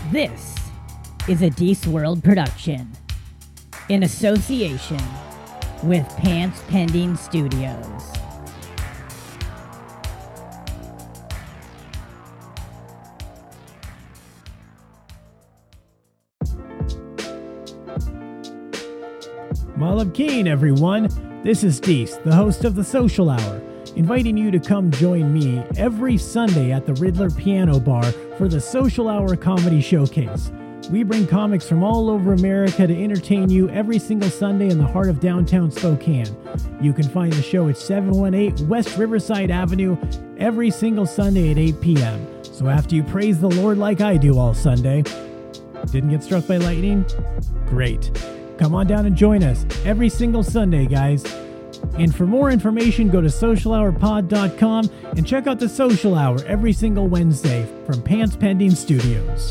This is a Deece World production in association with Pants Pending Studios. Malab Keen, everyone. This is Deece, the host of The Social Hour, inviting you to come join me every Sunday at the Riddler Piano Bar for the Social Hour Comedy Showcase. We bring comics from all over America to entertain you every single Sunday in the heart of downtown Spokane. You can find the show at 718 West Riverside Avenue every single Sunday at 8 p.m. So after you praise the Lord like I do all Sunday, didn't get struck by lightning? Great. Come on down and join us every single Sunday, guys. And for more information, go to socialhourpod.com and check out The Social Hour every single Wednesday from Pants Pending Studios.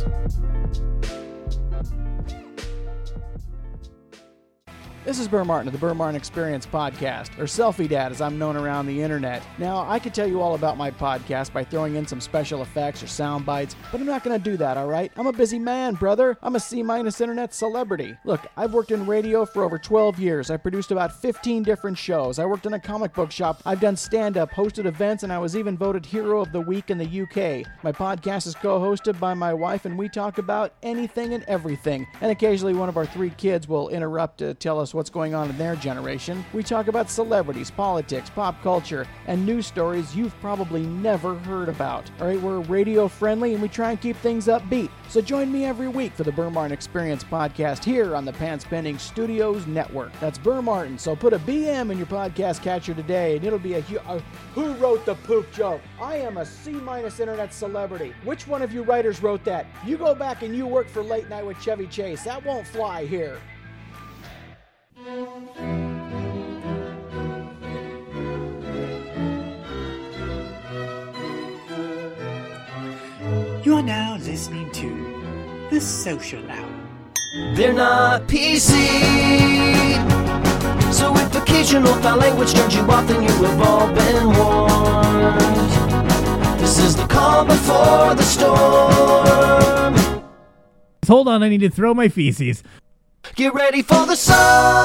This is Burr Martin of the Burr Martin Experience podcast, or Selfie Dad as I'm known around the internet. Now, I could tell you all about my podcast by throwing in some special effects or sound bites, but I'm not going to do that, all right? I'm a busy man, brother. I'm a C-minus internet celebrity. Look, I've worked in radio for over 12 years. I produced about 15 different shows. I worked in a comic book shop. I've done stand-up, hosted events, and I was even voted Hero of the Week in the UK. My podcast is co-hosted by my wife, and we talk about anything and everything. And occasionally one of our 3 kids will interrupt to tell us what's going on in their generation. We talk about celebrities, politics, pop culture, and news stories you've probably never heard about. All right, we're radio friendly and we try and keep things upbeat. So join me every week for the Burr Martin Experience podcast here on the Pants Pending Studios Network. That's Burr Martin. So put a BM in your podcast catcher today and it'll be who wrote the poop joke? I am a C-minus internet celebrity. Which one of you writers wrote that? You go back and you work for Late Night with Chevy Chase. That won't fly here. You're now listening to The Social Hour. They're not PC, so if occasional foul language turns you off, then you have all been warned. This is the calm before the storm. Hold on, I need to throw my feces. Get ready for the Social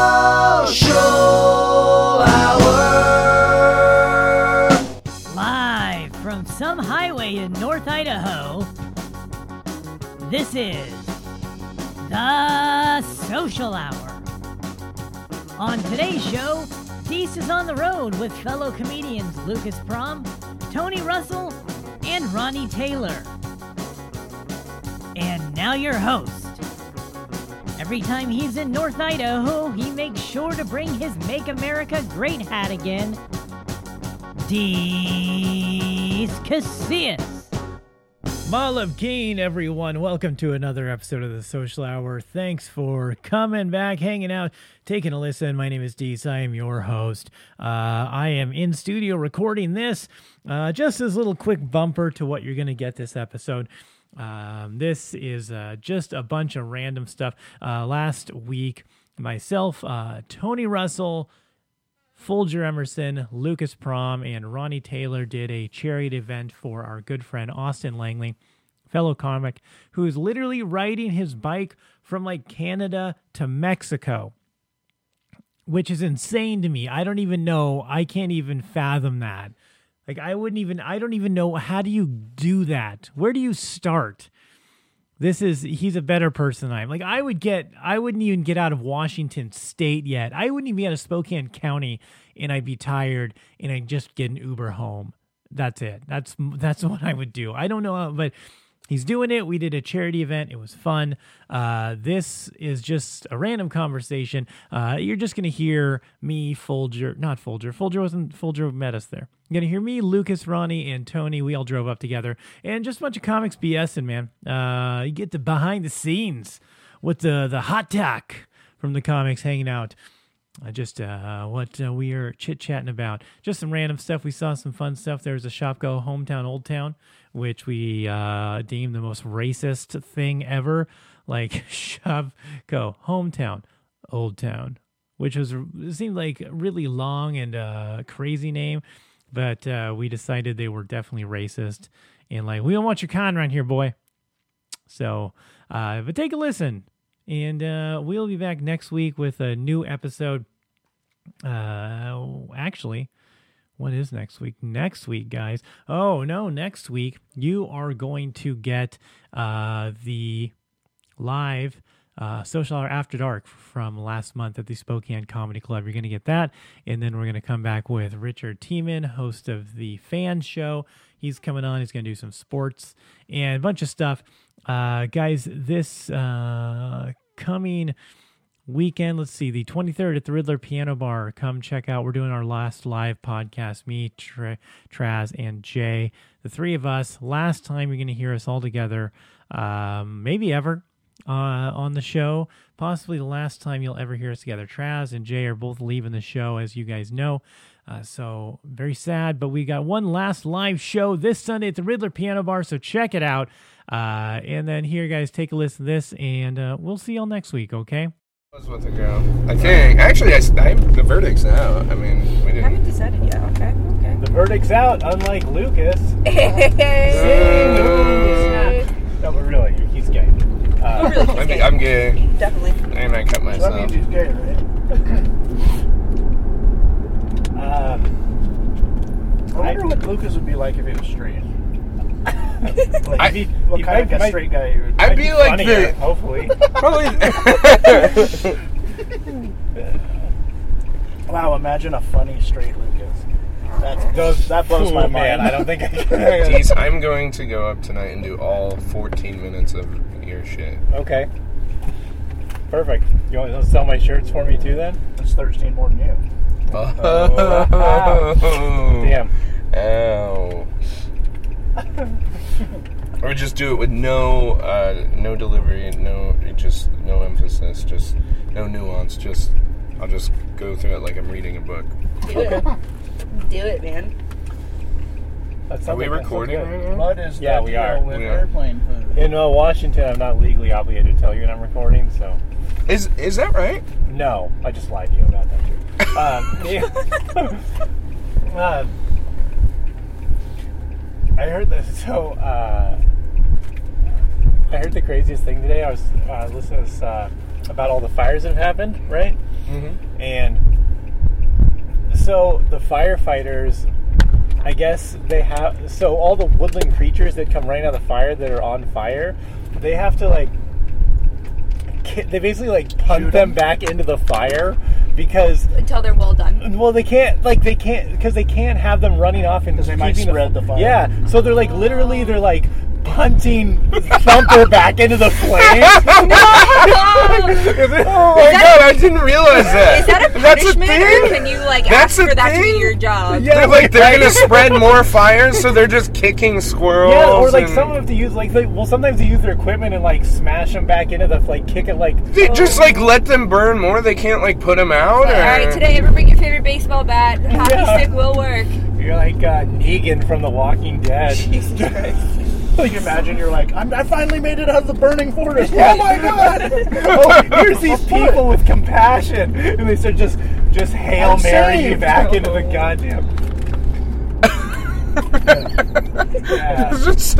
Hour. Live from some highway in North Idaho, this is The Social Hour. On today's show, Deece is on the road with fellow comedians Lucas Prom, Tony Russell, and Ronnie Taylor. And now your host. Every time he's in North Idaho, he makes sure to bring his Make America Great hat again. Deece Casillas. Malab Keen, everyone. Welcome to another episode of The Social Hour. Thanks for coming back, hanging out, taking a listen. My name is Deece. I am your host. I am in studio recording this. Just as a little quick bumper to what you're going to get this episode. This is just a bunch of random stuff. Last week, myself, Tony Russell, Folger Emerson, Lucas Prom, and Ronnie Taylor did a charity event for our good friend Austin Langley, fellow comic, who is literally riding his bike from like Canada to Mexico, which is insane to me. I don't even know. I can't even fathom that. Like, I don't even know, how do you do that? Where do you start? He's a better person than I am. Like, I wouldn't even get out of Washington State yet. I wouldn't even be out of Spokane County, and I'd be tired, and I'd just get an Uber home. That's it. That's what I would do. I don't know, but he's doing it. We did a charity event. It was fun. This is just a random conversation. You're just going to hear me, Folger met us there. You're going to hear me, Lucas, Ronnie, and Tony. We all drove up together. And just a bunch of comics BSing, man. You get the behind the scenes with the hot talk from the comics hanging out. What we are chit-chatting about. Just some random stuff. We saw some fun stuff. There was a Shopko Hometown Old Town, which we deemed the most racist thing ever. Like, Shopko Hometown Old Town, which seemed like a really long and crazy name. But we decided they were definitely racist. And like, we don't want your kind around here, boy. So, but take a listen, and we'll be back next week with a new episode. Actually, what is next week? Next week, guys. Oh, no, next week you are going to get the live Social Hour After Dark from last month at the Spokane Comedy Club. You're going to get that, and then we're going to come back with Richard Tiemann, host of the Fan Show. He's coming on. He's going to do some sports and a bunch of stuff. Guys, this coming weekend, let's see, the 23rd at the Riddler Piano Bar. Come check out. We're doing our last live podcast, me, Traz, and Jay. The three of us. Last time you're going to hear us all together, maybe ever, on the show. Possibly the last time you'll ever hear us together. Traz and Jay are both leaving the show, as you guys know. So very sad, but we got one last live show this Sunday at the Riddler Piano Bar, so check it out. And then here, guys, take a listen to this, and we'll see y'all next week, okay? Was with a girl. I think. Actually, the verdict's out. I mean, we didn't. I haven't decided yet. Okay. The verdict's out, unlike Lucas. No, but really, he's gay. really, I'm gay. definitely. And I cut myself. That means he's gay, right? I wonder what Lucas would be like if he was straight. What kind of a straight guy he would be. I'd be like funnier, hopefully. Probably. Wow, imagine a funny straight Lucas. That blows my mind. I don't think I can. Geez, I'm going to go up tonight and do all 14 minutes of your shit. Okay. Perfect. You want to sell my shirts for me too then? That's 13 more than you. Damn. Ow. Or just do it with no delivery, no emphasis, just no nuance. I'll just go through it like I'm reading a book. Do it. Do it, man. Are we recording right now? What is Yeah, the we deal are. with We are. airplane food? In Washington, I'm not legally obligated to tell you when I'm recording, so Is that right? no, I just lied to you about that too. I heard that. So I heard the craziest thing today. I was listening to this, about all the fires that have happened, right? Mm-hmm. And so the firefighters, I guess they have, so all the woodland creatures that come right out of the fire that are on fire, they have to they basically punt them back into the fire because Until they're well done. well they can't because they can't have them running off and Because they might keeping spread the fire. Yeah, so they're literally punting Thumper back into the flames. Oh my god, I didn't realize that. Is that a That's punishment, a or thing? can you That's ask a for that to thing? be your job? Yeah. They're gonna spread more fires, so they're just kicking squirrels. Yeah, or and some have to use sometimes they use their equipment and smash them back into the kick it they just let them burn more. They can't put them out. Or... All right, today, ever bring your favorite baseball bat. The hockey stick will work. You're like Negan from The Walking Dead. Jesus Christ. Can you imagine? You're like, I finally made it out of the burning forest. Oh my god! Oh, here's these people with compassion, and they start just Hail I'm Mary you saved. back into the goddamn. Yeah. It's just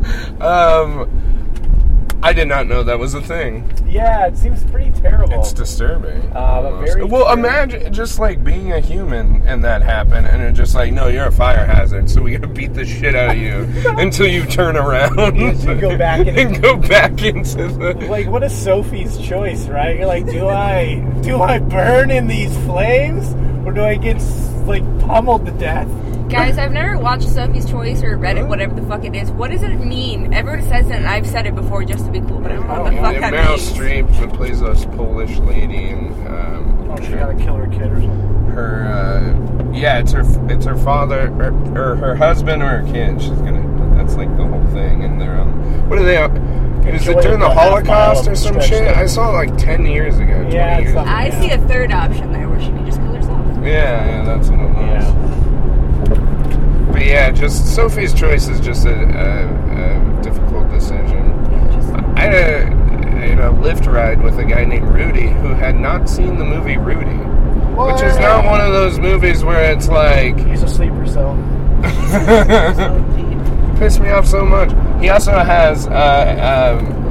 I did not know that was a thing. Yeah, it seems pretty terrible. It's disturbing. But very well, disturbing. imagine just being a human and that happened, and it's just no, you're a fire hazard, so we gotta beat the shit out of you until you turn around You go back into- and go back into the. What is Sophie's choice, right? You're like, do I burn in these flames, or do I get pummeled to death? Guys, I've never watched Sophie's Choice or read it, whatever the fuck it is. What does it mean? Everyone says it, and I've said it before just to be cool, but I don't know what the fuck that Meryl means. Streep that plays this Polish lady, and She gotta kill her kid or something. her it's her father or her husband or her kid. That's the whole thing, and they're what are they? Is it during the Holocaust or some shit? I saw it 10 years ago. 20 Yeah, it's years ago. something. I see a third option there where she could just kill herself. Yeah, that's what it was. Yeah. But yeah, just Sophie's Choice is just a difficult decision. I had a Lyft ride with a guy named Rudy who had not seen the movie Rudy, which is not one of those movies where it's He's a sleeper cell. pissed me off so much. He also has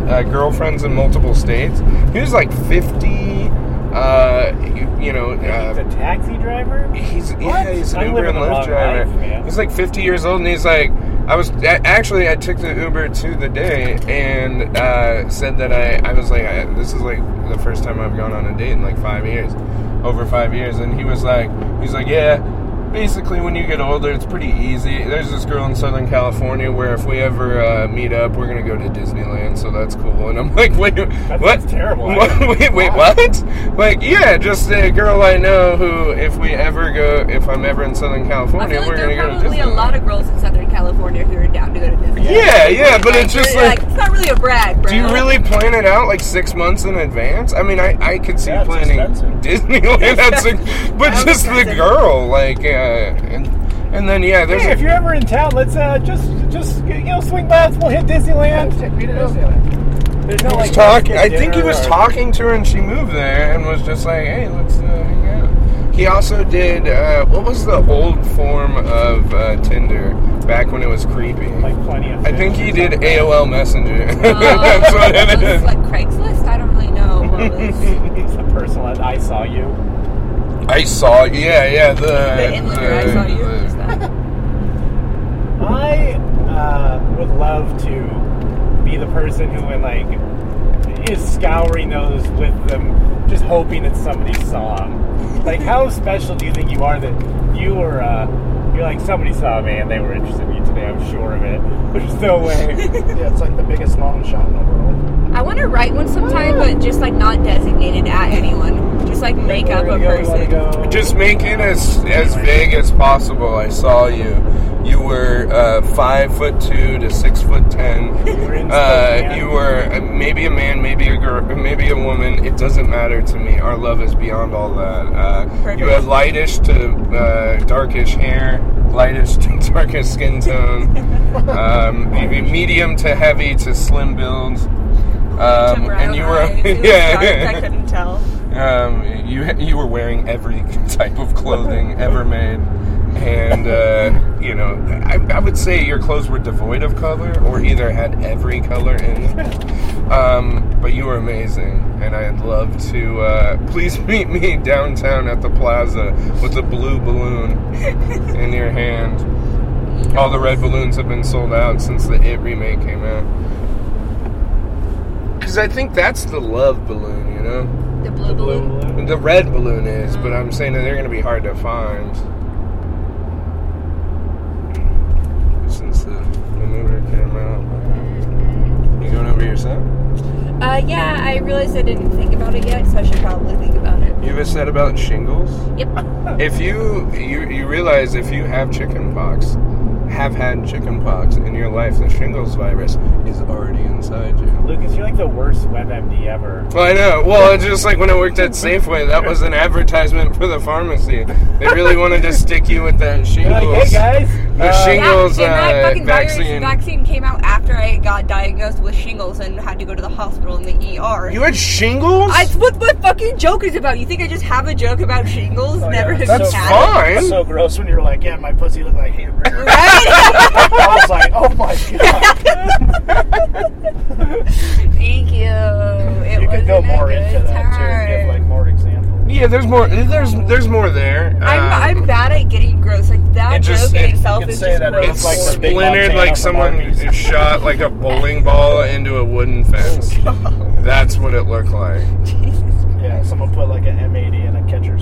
girlfriends in multiple states. He was like 50. He's a taxi driver? He's an I'm Uber and living the Lyft wrong driver. life, man. He's like 50 years old, and he's like, I took the Uber to the day and said that I was like, this is like the first time I've gone on a date in like 5 years, over 5 years, and he's like, yeah. Basically, when you get older, it's pretty easy. There's this girl in Southern California where if we ever meet up, we're going to go to Disneyland, so that's cool. And I'm like, wait, what? That's terrible. Wait, what? Like, yeah, just a girl I know who, if I'm ever in Southern California, we're going to go to Disneyland. There are probably a lot of girls in Southern California who are down to go to Disneyland. Yeah, but it's just like... It's not really a brag, bro. Do you really plan it out like 6 months in advance? I mean, I could see planning Disneyland, but just the girl, like... And then there's if you're ever in town, let's just swing by. We'll hit Disneyland. Take me to Disneyland. There's no I think he was talking to her and she moved there and was just like, hey, let's hang out. He also did what was the old form of Tinder back when it was creepy? Like Plenty of Fish. I think he did AOL Messenger. That's what it is. Like Craigslist? I don't really know what it was. It's the personal I saw you. I saw, the inlander, I saw you. I would love to be the person who, is scouring those with them, just hoping that somebody saw them. Like, how special do you think you are that you were, you're like, somebody saw me and they were interested in me today, I'm sure of it. There's no way. Yeah, it's like the biggest long shot in the world. I want to write one sometime, but just, not designated at anyone. Just, make up a person. Just make it as vague as possible. I saw you. You were 5'2" to 6'10". You were maybe a man, maybe a girl, maybe a woman. It doesn't matter to me. Our love is beyond all that. You have lightish to darkish hair, lightish to darkish skin tone, maybe medium to heavy to slim builds. And you were I couldn't tell. You were wearing every type of clothing ever made, and I would say your clothes were devoid of color, or either had every color in them. But you were amazing, and I'd love to please meet me downtown at the plaza with a blue balloon in your hand. All the red balloons have been sold out since the It remake came out. Because I think that's the love balloon, you know? The blue balloon? The red balloon is, but I'm saying that they're going to be hard to find. Since the movie came out. You going over your set? Yeah, I realized I didn't think about it yet, so I should probably think about it. You have a set about shingles? Yep. If you realize if you have chickenpox, have had chickenpox in your life, the shingles virus is already inside you. Lucas, you're like the worst WebMD ever. Well, I know. Well, it's just like when I worked at Safeway, that was an advertisement for the pharmacy. They really wanted to stick you with that shingles. Like, hey guys, the shingles that fucking vaccine. Vaccine came out after I got diagnosed with shingles and had to go to the hospital in the ER. You had shingles? That's what my fucking joke is about. You think I just have a joke about shingles? Never have That's had fine. It's so gross when you're like, yeah, my pussy looked like hamburger. Right? I was like, oh my god. Thank you. You could go more into that too and give more examples. Yeah, there's more. There's more there. I'm bad at getting gross. Like that joke in itself is just gross. It's like splintered, like someone shot like a bowling ball into a wooden fence. That's what it looked like. Jesus. Yeah, someone put like an M80 in a catcher's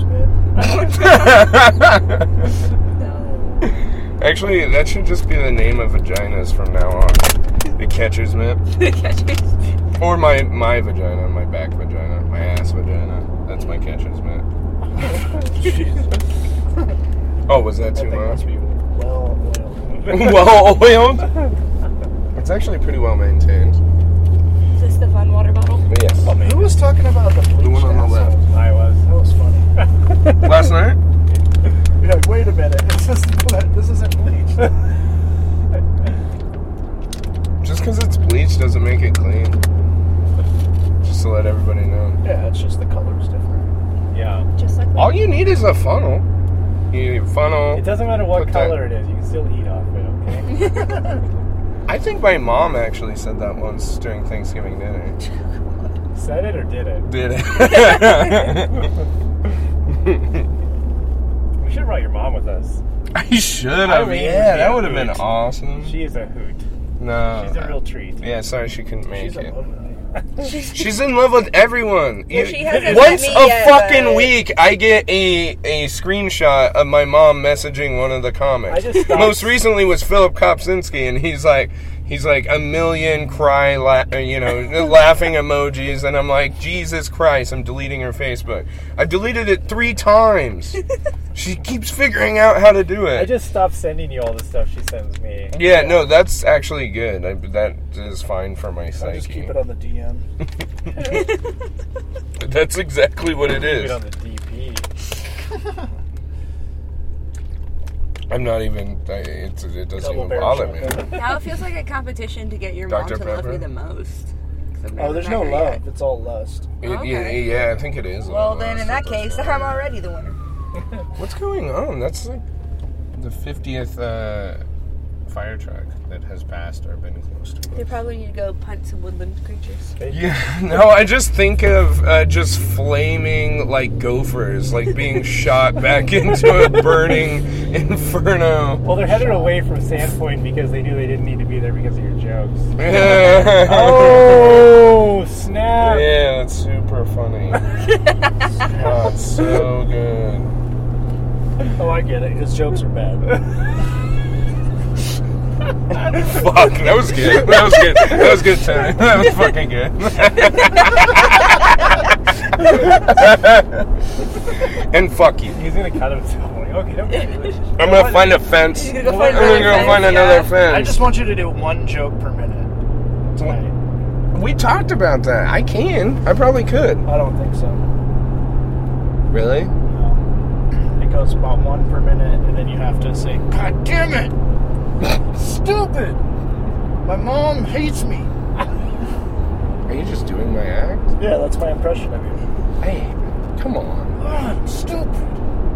mitt. No. Actually, that should just be the name of vaginas from now on. The catcher's mitt. The catcher's. Or my vagina, my back vagina, my ass vagina. That's my catcher's mitt. Oh, was that too much? Must be well oiled. Well oiled? It's actually pretty well maintained. Is this the fun water bottle? But yes. Who was talking about the bleach? The one on the left. I was. That was funny. Last night? You're like, wait a minute. This isn't bleach. Just because it's bleach doesn't make it clean. Just to let everybody know. Yeah, it's just the color's different. Yeah. Just like All you need is a funnel. You need a funnel. It doesn't matter what color it is. You can still eat off it, okay? I think my mom actually said that once during Thanksgiving dinner. Said it or did it? Did it? We should have brought your mom with us. I should have. Yeah, that would have been awesome. She is a hoot. No. She's a real treat. Yeah, sorry she couldn't make She's it. in love with me. She's in love with everyone. Well, she hasn't Once met a me yet, fucking but- week, I get a screenshot of my mom messaging one of the comics. I just stopped- Most recently was Philip Kopczynski, and he's like a million laughing emojis, and I'm like, Jesus Christ, I'm deleting her Facebook. I've deleted it 3 times. She keeps figuring out how to do it. I just stopped sending you all the stuff she sends me. Yeah, no, that's actually good. That is fine for my psyche. I just keep it on the DM. That's exactly what it Keep is. it on the DP. I'm not even. It doesn't Double even barrel bother me. shotgun. Now it feels like a competition to get your mom Dr. to love Pepper? me the most. 'Cause I've Oh, never there's met no her love. yet. It's all lust. Okay. Yeah, I think it is. Well, then in that case, I'm already the winner. What's going on? That's like the 50th fire truck that has passed or been close to They us. probably need to go punt some woodland creatures. Yeah, no, I just think of just flaming like gophers, like being shot back into a burning inferno. Well, they're headed away from Sandpoint because they knew they didn't need to be there because of your jokes. Yeah, Oh, snap! that's super funny. Oh, it's so good. Oh, I get it. His jokes are bad. Fuck, that was good. That was good. That was good, Tony. That was fucking good. And fuck you. He's gonna cut himself. I'm like, okay, don't get it. I'm gonna find a fence. He's I'm gonna find gonna go find another I fence. just want you to do one joke per minute tonight. We talked about that. I can. I probably could. I don't think so. Really? No. It goes about one per minute, and then you have to say, God damn it! Stupid! My mom hates me. Are you just doing my act? Yeah, that's my impression of you. Hey, come on. I'm stupid.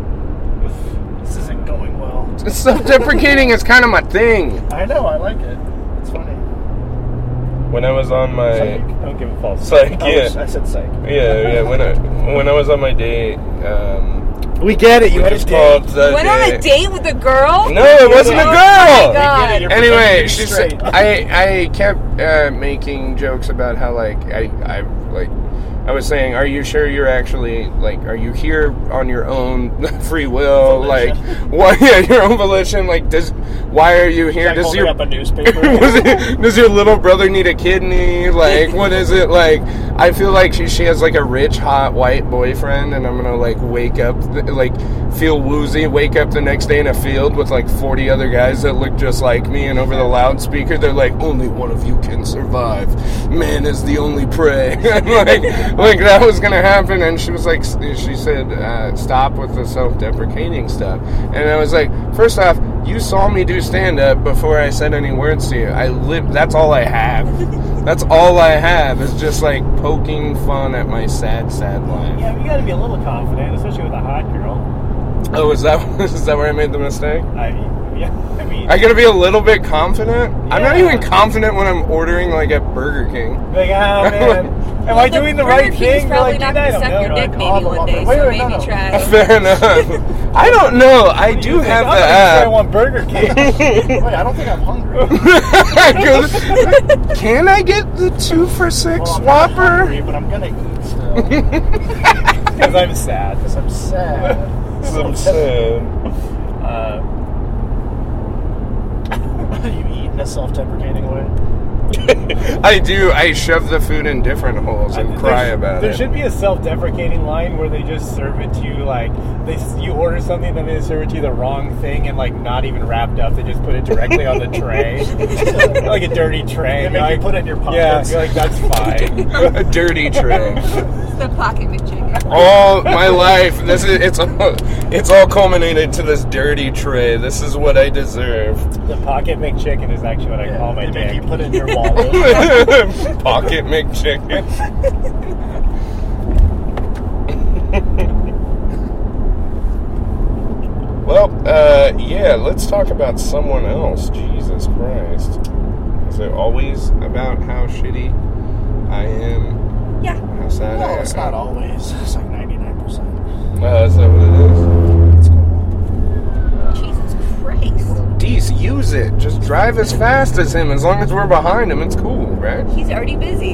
This isn't going well. Self-deprecating is kind of my thing. I know, I like it. It's funny. When I was on my Don't give a false. psych, I yeah, said psych. yeah. When I was on my date, We get it. You which had a is date. called the Went on a date with a girl? No, it wasn't a Oh girl. my God. You're Anyway, pretending to be she straight. said I kept making jokes about how like I was saying, are you sure you're actually like, are you here on your own free will? Volition. Like, what? Yeah, your own volition. Like, why are you here? Like Does holding your up a newspaper. does your little brother need a kidney? Like, what is it? Like, I feel like she has like a rich, hot, white boyfriend, and I'm gonna like wake up, like feel woozy, wake up the next day in a field with like 40 other guys that look just like me, and over the loudspeaker they're like, only one of you can survive. Man is the only prey. like that was gonna happen, and she was like, she said, stop with the self-deprecating stuff, and I was like, first off, you saw me do stand-up before I said any words to you. That's all I have. That's all I have is just like poking fun at my sad life. Yeah, you gotta be a little confident, especially with a hot girl. Oh, is that where I made the mistake? I mean, I gotta be a little bit confident. I'm not Yeah. even confident when I'm ordering like at Burger King. like, oh man, am I doing the right thing? You're Probably like, not dude, I going to don't suck know. your dick Like, maybe one day, wait, so wait, no, maybe no. try. Fair enough. I don't know. I do You think, have I'm the gonna try app. one Burger King. Wait, I don't think I'm hungry. Can I get the 2 for $6 Well, I'm not Whopper? hungry, but I'm gonna eat still. Because I'm sad. Because I'm sad. I'm sad. You eat in a self-deprecating way. I do. I shove the food in different holes and cry about There it. should be a self-deprecating line where they just serve it to you like you order something and they serve it to you the wrong thing and like not even wrapped up. They just put it directly on the tray, like a dirty tray. They You're make you like, put it in your yeah, pockets. you're like that's fine. A dirty tray. The pocket McChicken. All my life, it's all culminated to this dirty tray. This is what I deserve. The pocket McChicken is actually what I call my They make you dick. put it in your wallet. Pocket McChicken. Well, yeah, let's talk about someone else. Jesus Christ. Is it always about how shitty I am? Yeah. How sad I am? No, it's not always. It's like 99%. Is that what it is? It's cool. Jesus Christ. Deez, use it. Just drive as fast as him. As long as we're behind him, it's cool, right? He's already busy.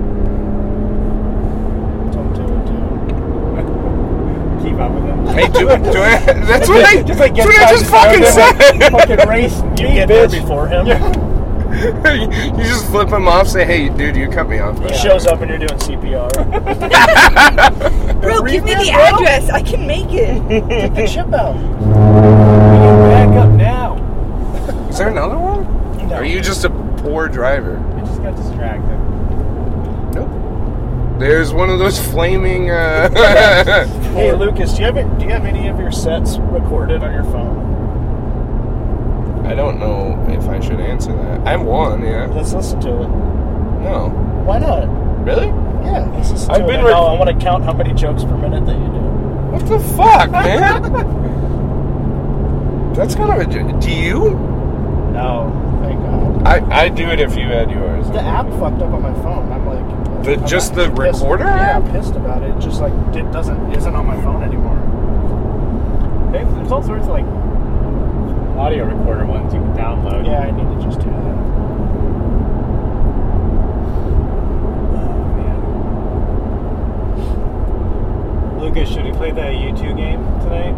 Don't do it, dude. Keep up with him. Hey, do it. That's what I Just like that's get what I just fucking said. Fucking race. You me, get there bitch. before him. You just flip him off, say, hey, dude, you cut me off. He shows up and you're doing CPR. Bro, give me the address. I can make it. Take the chip out. Back up now. Is there another one? No. Are you just a poor driver? I just got distracted. Nope. There's one of those flaming. Hey, Lucas, do you have any of your sets recorded on your phone? I don't know if I should answer that. I have one, yeah. Let's listen to it. No. Why not? Really? Yeah, let's listen I've to been it. I want to count how many jokes per minute that you do. What the fuck, man? That's kind of a. Do you? No, thank God. I do it if you had yours. The app fucked up on my phone. I'm like, The pissed. recorder Yeah, app? I'm pissed about it. It just like isn't on my phone anymore. There's all sorts of like audio recorder ones you can download. Yeah, I need to just do that. Oh man. Lucas, should we play the U2 game tonight?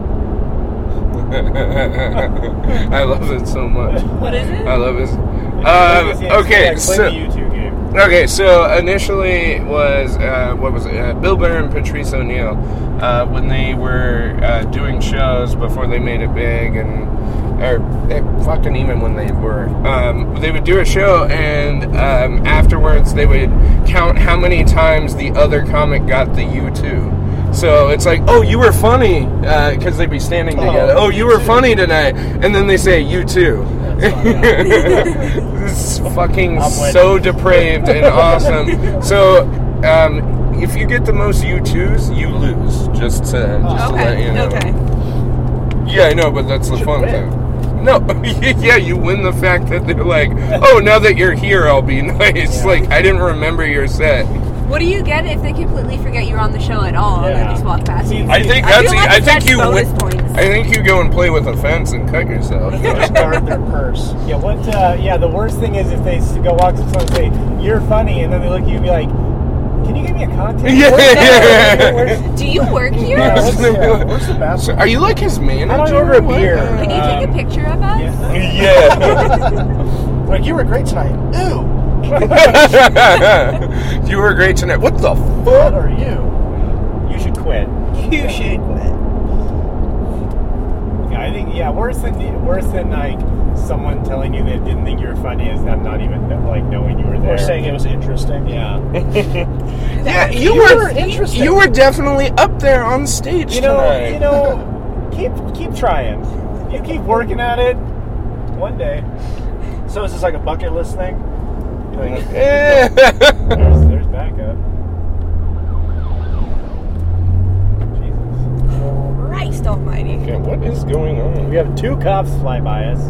I love it so much. What is it? I love it. Okay, Okay, play so the U2 game. okay, so initially it was what was it? Bill Burr and Patrice O'Neill when they were doing shows before they made it big, or fucking even when they would do a show, and afterwards they would count how many times the other comic got the U2. So it's like, oh, you were funny, because they'd be standing together. Oh, you were funny tonight, and then they say you too. This is fucking so depraved and awesome. So if you get the most U2s, you lose. Just to let you know. Okay. Yeah, I know, but that's the fun thing. No, yeah, you win the fact that they're like, oh, now that you're here, I'll be nice. Yeah. Like, I didn't remember your set. What do you get if they completely forget you're on the show at all and they just walk past you? I think I that's. feel like I think that's you. bonus win- points. I think you go and play with a fence and cut yourself. They just guard their purse. Yeah, the worst thing is if they go walk to someone and say, you're funny, and then they look at you and be like, can you give me a contact? Yeah. Do you work here? Yeah, where's the bathroom? Are you like his manager? How do I order a What? beer? Can you take a picture of us? Yeah. Like, you were great tonight. Ew. You were great tonight. What the What fuck? are you? You should quit. You should quit. Yeah, I think worse than like someone telling you they didn't think you were funny is them not even like knowing you were there. Or saying it was interesting. Yeah. Yeah, You were interesting. You were definitely up there on stage tonight. Keep trying. You keep working at it. One day. So is this like a bucket list thing? Like, Yeah. There's backup. Jesus. Christ almighty. Okay, what is going on? We have 2 cops fly by us.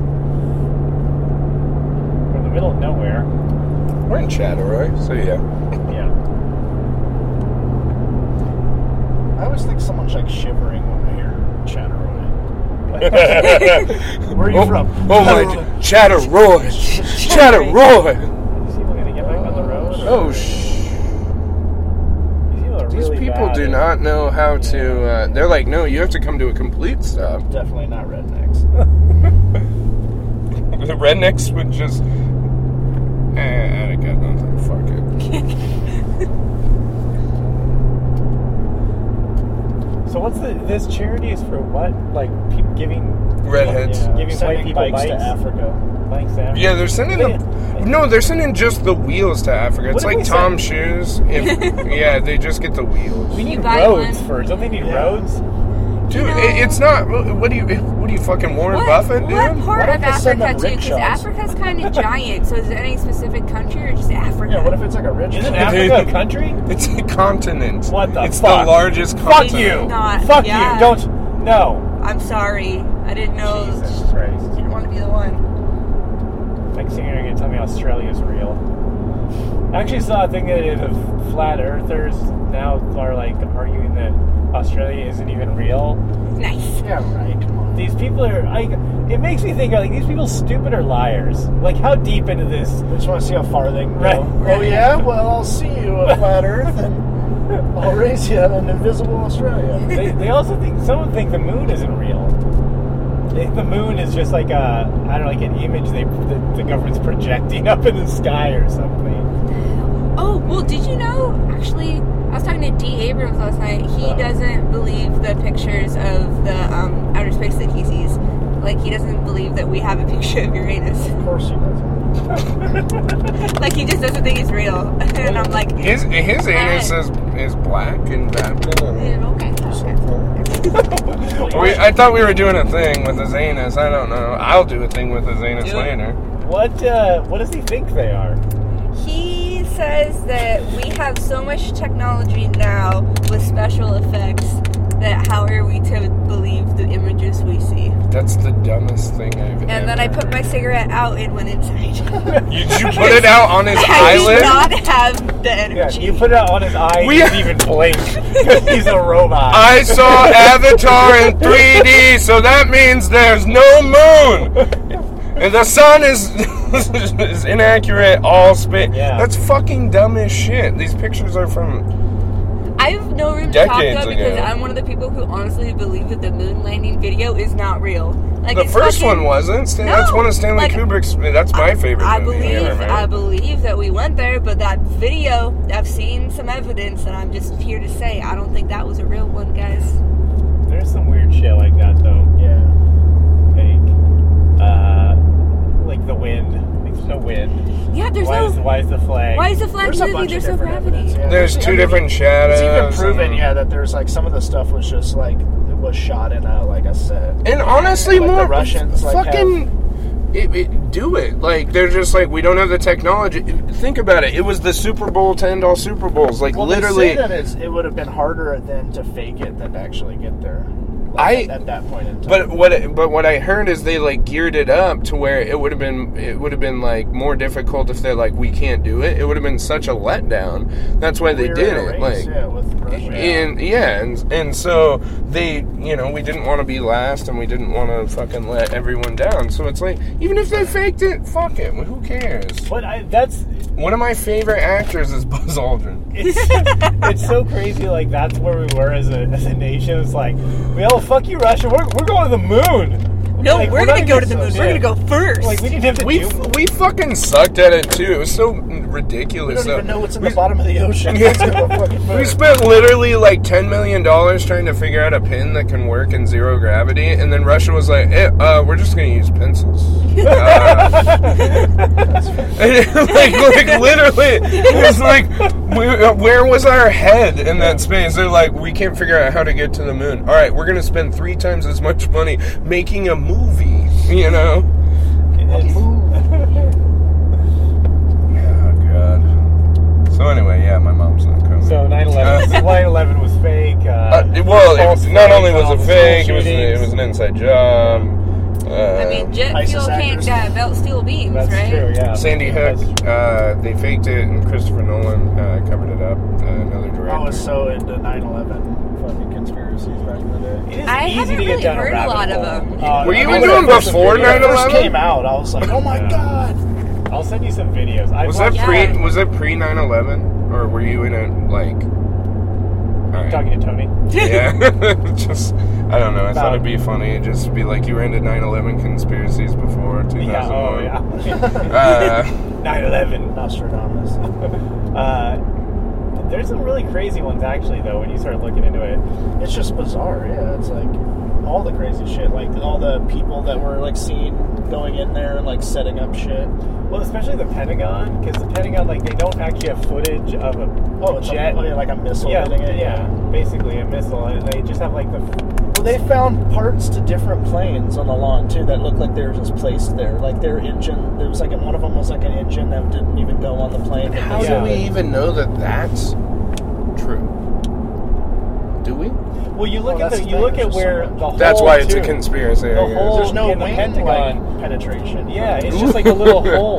We're in the middle of nowhere. We're in Chatteroy, so yeah. Yeah. I always think someone's like shivering when I hear Chatteroy. Where are you from? Oh my, Chatteroy! Chatteroy! These people gonna get back on the road? Oh These These people do not know how to. They're like, no, you have to come to a complete stop. Definitely not rednecks. The rednecks would just. I got nothing. Fuck it. So what's this charity is for what? Like giving Redheads. Yeah. Giving white Sending people bikes to Africa. Bikes to Africa. Yeah, they're sending them. No, they're sending just the wheels to Africa. It's What like did we Tom's shoes. Yeah, they just get the wheels. We need buy roads one. first. Don't they need roads? Dude, know- it's not. What do you fucking Warren Buffett, dude? What part Why of don't they send Africa them too? Because rickshaws? Africa's kind of giant. So is it any specific country or just Africa? Yeah, what if it's like a rich Isn't man? Africa a country? It's a continent. What the It's fuck? the largest Fuck continent. you! Not- Fuck yeah. you! Don't. No. I'm sorry. I didn't know. Jesus Christ. Didn't want to be the one. Next thing you're gonna tell me Australia's real. I actually saw a thing that the flat earthers now are like arguing that Australia isn't even real. Nice. Yeah, right. Come on. These people are like, it makes me think like these people stupid or liars. Like how deep into this? I just want to see how far they can go. Right. Oh yeah, well I'll see you a flat Earth and I'll raise you an invisible Australia. They also think the moon isn't real. The moon is just like I don't know, like an image the government's projecting up in the sky or something. Oh, well, did you know, actually, I was talking to D. Abrams last night. He doesn't believe the pictures of the outer space that he sees. Like, he doesn't believe that we have a picture of Uranus. Of course he doesn't. Like, he just doesn't think it's real. And I'm like... His anus is black and vacuum. Okay. I thought we were doing a thing with his anus. I don't know. I'll do a thing with his anus later. What does he think they are? He says that we have so much technology now with special effects that how are we to believe the images we see? That's the dumbest thing I've ever And then I put my cigarette out and went inside. Did you put it out on his I eyelid? did not have the energy. Yeah, you put it out on his eye and he didn't even blink because he's a robot. I saw Avatar in 3D, so that means there's no moon. And the sun is inaccurate, all space. Yeah. That's fucking dumb as shit. These pictures are from... I have no room to talk decades though because ago. I'm one of the people who honestly believe that the moon landing video is not real. Like The it's first fucking, one wasn't. No, That's one of Stanley like, Kubrick's... That's my favorite movie ever, man. I believe that we went there, but that video, I've seen some evidence, and I'm just here to say I don't think that was a real one, guys. There's some weird shit like that though. Yeah. Like the wind. Like there's no wind. Yeah, there's Why is the flag? Why is the flag There's a moving? bunch of There's no different gravity. evidence, yeah. There's two different shadows. It's even proven, and- that there's like some of the stuff was just like it was shot in a set. And honestly, Like, more the Russians, like, do it. Like they're just like, we don't have the technology. Think about it. It was the Super Bowl to end all Super Bowls. Like Well, literally. they say that it would have been harder then to fake it than to actually get there. Like, at that point in time. But what I heard is they like geared it up to where it would have been like more difficult if they're like, we can't do it. It would have been such a letdown. That's why they We were did in a it. race, Like yeah, with Russia. and so they, we didn't want to be last and we didn't want to fucking let everyone down. So it's like, even if they faked it, fuck it. Who cares? That's One of my favorite actors is Buzz Aldrin. it's so crazy. Like that's where we were as a nation. It's like, well, fuck you, Russia. We're going to the moon. No, Like, we're not gonna go to even the moon. so- We're gonna go first. Like we didn't have to We fucking sucked at it too. It was so ridiculous. We don't even know what's in We- the bottom of the ocean. Yeah. Let's go fucking We first. spent literally like $10 million trying to figure out a pin that can work in zero gravity, and then Russia was like, we're just going to use pencils. like literally, it was like, where was our head in that space? They're like, we can't figure out how to get to the moon. All right, we're going to spend 3 times as much money making a movie, Oh, God. So anyway, yeah, my mom's not coming. So 9/11 was fake. Well, false not only flags, was all it the fake, school it shootings. was an inside job. I mean, jet ISIS fuel actors. can't melt steel beams, That's right? true. Yeah. Sandy Hook, they faked it, and Christopher Nolan covered it up. Another director. I was so into 9/11 fucking conspiracies back in the day. It is I easy haven't to get really down heard a rabbit lot of hole. them. Were you I'm into gonna them post some before videos. When it first 9/11? came out, I was like, oh my Yeah. god. I'll send you some videos. Was that Yeah. was it pre 9/11, or were you in it like? All right. Talking to Tony. Yeah, just I don't know. I thought it'd be funny just to be like, you were into 9/11 conspiracies before 2001. Yeah. Oh yeah. 9/11. Nostradamus. There's some really crazy ones actually, though. When you start looking into it, It's just bizarre, yeah. It's like all the crazy shit, like all the people that were like seen going in there and like setting up shit. well, especially the Pentagon, because the Pentagon, like, they don't actually have footage of a It's jet. like a missile Yeah, hitting it. yeah, basically a missile, and they just have like the. Well, they found parts to different planes on the lawn too that looked like they were just placed there. Like their engine, there was like one of them was like an engine that didn't even go on the plane. How Yeah. do we even know that that's true? Do we? Well, you look Well, at that's the, the you thing, look at there's where so much. the hole. That's why it's a too. conspiracy. The I guess. hole There's no in the wing Pentagon. like penetration. Yeah, it's just like a little hole.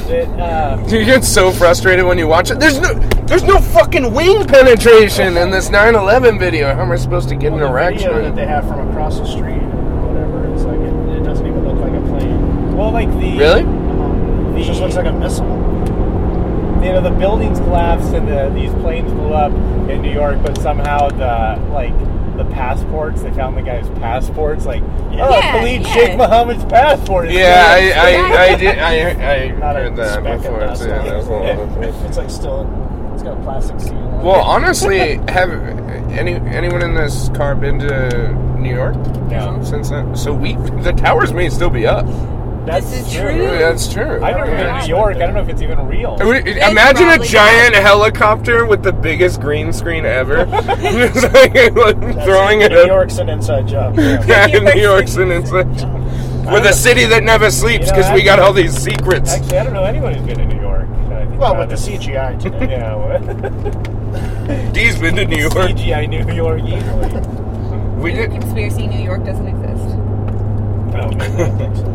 You get so frustrated when you watch it. There's no fucking wing penetration in this 9/11 video. How am I supposed to get an erection? The video that they have from across the street or whatever, it's like it doesn't even look like a plane. Well, like the Really? It just looks like a missile. you know, the buildings collapsed and these planes blew up in New York, but somehow the passports, they found the guy's passports, like, Khalid Sheikh Mohammed's passport. Yeah, I Not heard that before. It's like still, it's got a plastic seal on it. Well, honestly, have anyone in this car been to New York? No. Since then? So the towers may still be up. That's true. That's true. I've never been to New York. I don't know if it's even real. Imagine a giant helicopter with the biggest green screen ever. Just like, throwing it New up. York's an inside job. Yeah, New York's an inside job. We're the city that never sleeps because we got all these secrets. Actually, I don't know anyone who's been to New York. Well, with the CGI today. Yeah. D's been to New York. CGI New York easily. We did. Conspiracy New York doesn't exist. Oh, maybe I don't think so.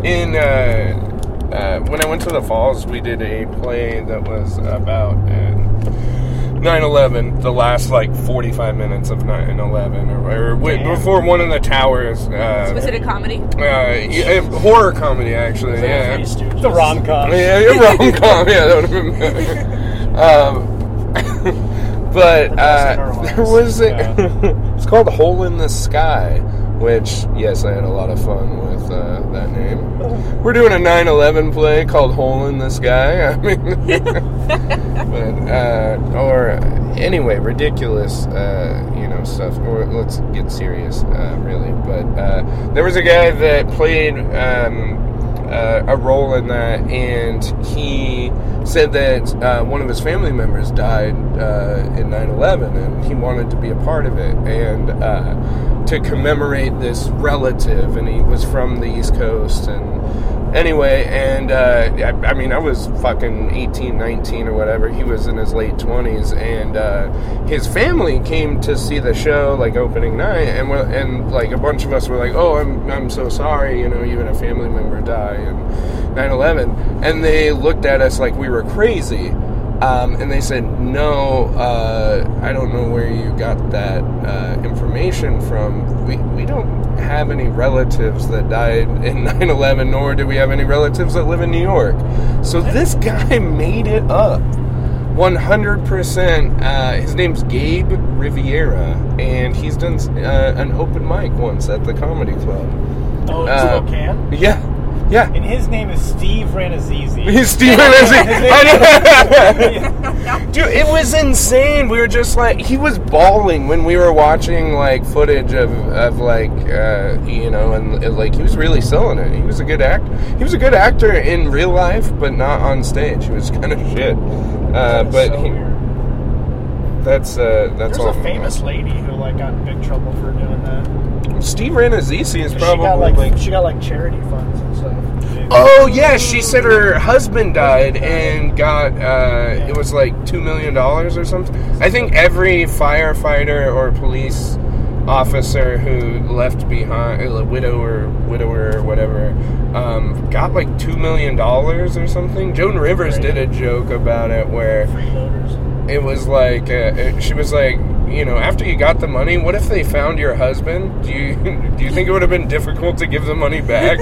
When I went to the Falls, we did a play that was about 9/11, the last like 45 minutes of 9/11, or before one of the towers. Was it a comedy? Horror comedy, actually. Yeah, It's a rom-com. Yeah, a rom-com. Yeah, that would have been better. But there was it's called Hole in the Sky. Which, yes, I had a lot of fun with that name. We're doing a 9/11 play called Hole in the Sky. I mean, anyway, ridiculous, stuff. Or let's get serious, really. But there was a guy that played a role in that, and he said that one of his family members died in 9/11, and he wanted to be a part of it, and to commemorate this relative, and he was from the East Coast, and anyway, and I mean, I was fucking 18, 19 or whatever. He was in his late 20s, and his family came to see the show, like, opening night, and like, a bunch of us were like, oh, I'm so sorry, you had a family member die in 9/11, and they looked at us like we were crazy. And they said, no, I don't know where you got that information from. We don't have any relatives that died in 9/11, nor do we have any relatives that live in New York. So this guy made it up. 100%. His name's Gabe Riviera, and he's done an open mic once at the Comedy Club. Oh, in Spokane? Yeah. Yeah. And his name is Steve Ranazizi. He's Steve Ranazizi. I know. Dude, it was insane. We were just like, he was bawling when we were watching like footage of like, and like he was really selling it. He was a good actor. He was a good actor in real life, but not on stage. He was kind of shit. But so weird. That's There's all. a famous lady who like got in big trouble for doing that. Steve Ranazizi is probably she got like charity funds and stuff. Oh yeah, she said her husband died and got it was like $2 million or something. I think every firefighter or police officer who left behind, a widower or whatever, got like $2 million or something. Joan Rivers did a joke about it where it was like she was like, after you got the money, what if they found your husband? Do you think it would have been difficult to give the money back?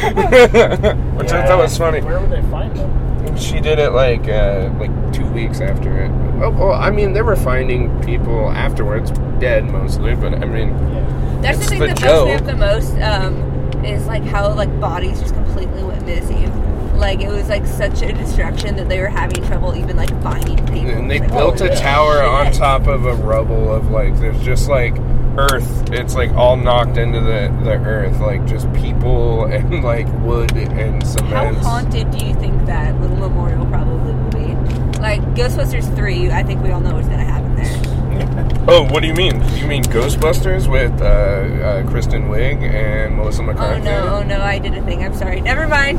Which I thought was funny. Where would they find him? She did it like 2 weeks after it. Oh, well, I mean, they were finding people afterwards, dead mostly, but I mean, that's the thing that bugs me up the most is like how like bodies just completely went missing. Like, it was like such a distraction that they were having trouble even like finding people. And they built a tower on top of a rubble of like, there's just like earth. It's like all knocked into the earth, like just people and like wood and cement. How haunted do you think that little memorial probably will be? Like Ghostbusters 3, I think we all know what's going to happen there. Oh, what do you mean? You mean Ghostbusters with Kristen Wiig and Melissa McCarthy? Oh no, I did a thing. I'm sorry. Never mind.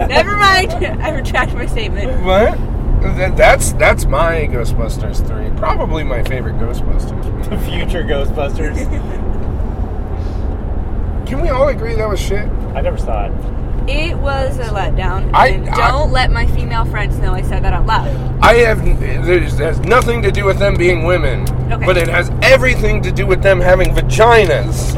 I retract my statement. What? That's my Ghostbusters 3. Probably my favorite Ghostbusters movie. The future Ghostbusters. Can we all agree that was shit? I never saw it. It was a letdown. I don't let my female friends know I said that out loud. It has nothing to do with them being women, Okay. but it has everything to do with them having vaginas.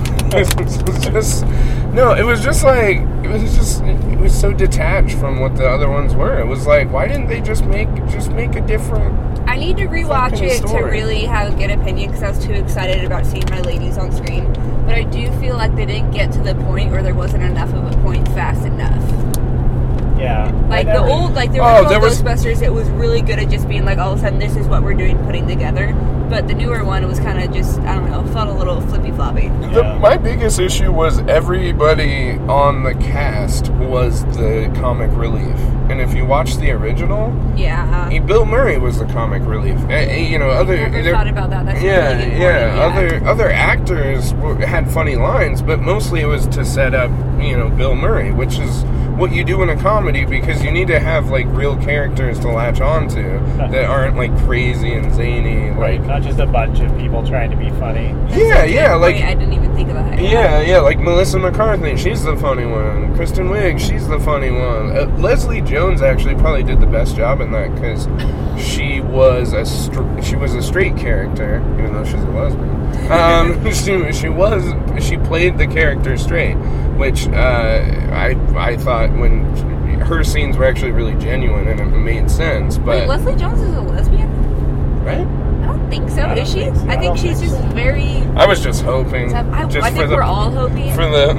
It was so detached from what the other ones were. It was like, why didn't they just make a different? I need to rewatch fucking it to story. really have a good opinion because I was too excited about seeing my ladies on screen. But I do feel like they didn't get to the point where there wasn't enough of a point fast enough. Yeah. Like the original Ghostbusters, it was really good at just being like, all of a sudden, this is what we're doing, putting together. But the newer one was kind of just, I don't know, felt a little flippy-floppy. My biggest issue was everybody on the cast was the comic relief. And if you watch the original, Bill Murray was the comic relief. I never thought about that. That's really good point. Other actors had funny lines, but mostly it was to set up, Bill Murray, which is what you do in a comedy because you need to have like real characters to latch onto that aren't like crazy and zany, Right, not just a bunch of people trying to be funny. Like I didn't even think of that. like Melissa McCarthy, she's the funny one. Kristen Wiig, she's the funny one. Leslie Jones actually probably did the best job in that because she was a straight character, even though she's a lesbian. She played the character straight, which I thought when her scenes were actually really genuine and it made sense. But wait, Leslie Jones is a lesbian? Right? I don't think so. Is she? I think she's just very. I was just hoping. I think we're all hoping. For the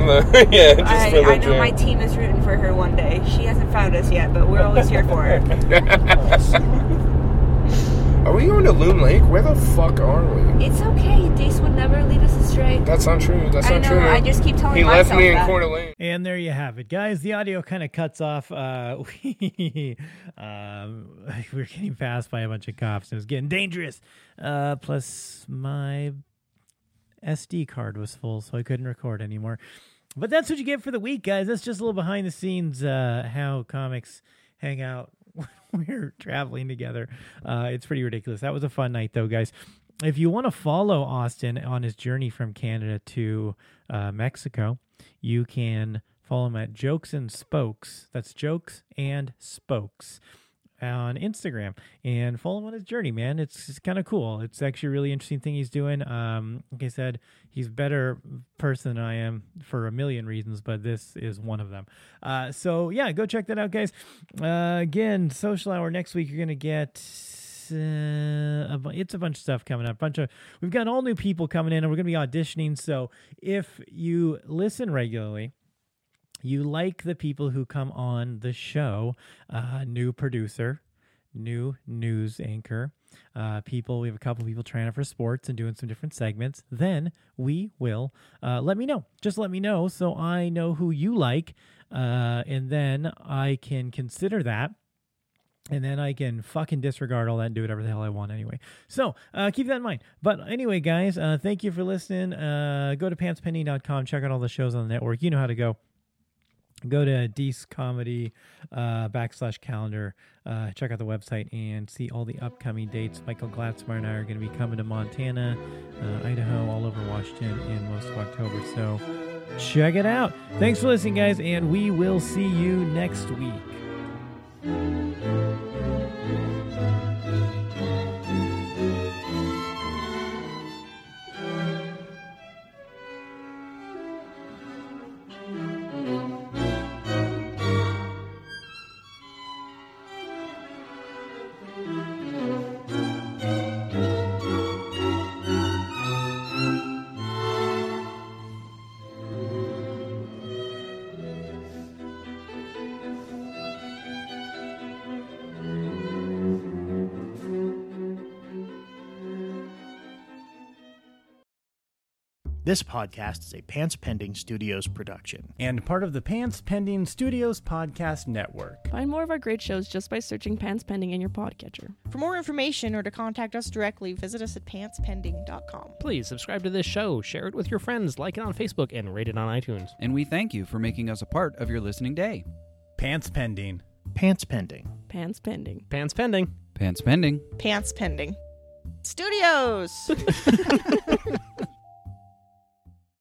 I know my team is rooting for her one day. She hasn't found us yet, but we're always here for her. Are we going to Loon Lake? Where the fuck are we? It's okay. Deese would never lead us astray. That's not true. I know. I just keep telling he myself left me in that. Coeur d'Alene. And there you have it, guys. The audio kind of cuts off. We were getting passed by a bunch of cops. It was getting dangerous. Plus, my SD card was full, so I couldn't record anymore. But that's what you get for the week, guys. That's just a little behind the scenes how comics hang out when we're traveling together. It's pretty ridiculous. That was a fun night, though, guys. If you want to follow Austin on his journey from Canada to Mexico, you can follow him at Jokes and Spokes. That's Jokes and Spokes on Instagram, and follow him on his journey, man. It's kind of cool. It's actually a really interesting thing he's doing. Like I said, he's a better person than I am for a million reasons, but this is one of them. So yeah, go check that out, guys. Again, Social Hour next week. You're gonna get it's a bunch of stuff coming up. We've got all new people coming in, and we're gonna be auditioning. So if you listen regularly, you like the people who come on the show, new producer, new news anchor, we have a couple people trying out for sports and doing some different segments, then we will let me know. Just let me know so I know who you like, and then I can consider that. And then I can fucking disregard all that and do whatever the hell I want anyway. So keep that in mind. But anyway, guys, thank you for listening. Go to pantspending.com. Check out all the shows on the network. You know how to go. Go to Deese Comedy /calendar. Check out the website and see all the upcoming dates. Michael Glatzmar and I are going to be coming to Montana, Idaho, all over Washington in most of October. So check it out. Thanks for listening, guys, and we will see you next week. This podcast is a Pants Pending Studios production. And part of the Pants Pending Studios podcast network. Find more of our great shows just by searching Pants Pending in your podcatcher. For more information or to contact us directly, visit us at pantspending.com. Please subscribe to this show, share it with your friends, like it on Facebook, and rate it on iTunes. And we thank you for making us a part of your listening day. Pants Pending. Pants Pending. Pants Pending. Pants Pending. Pants Pending. Pants Pending. Studios!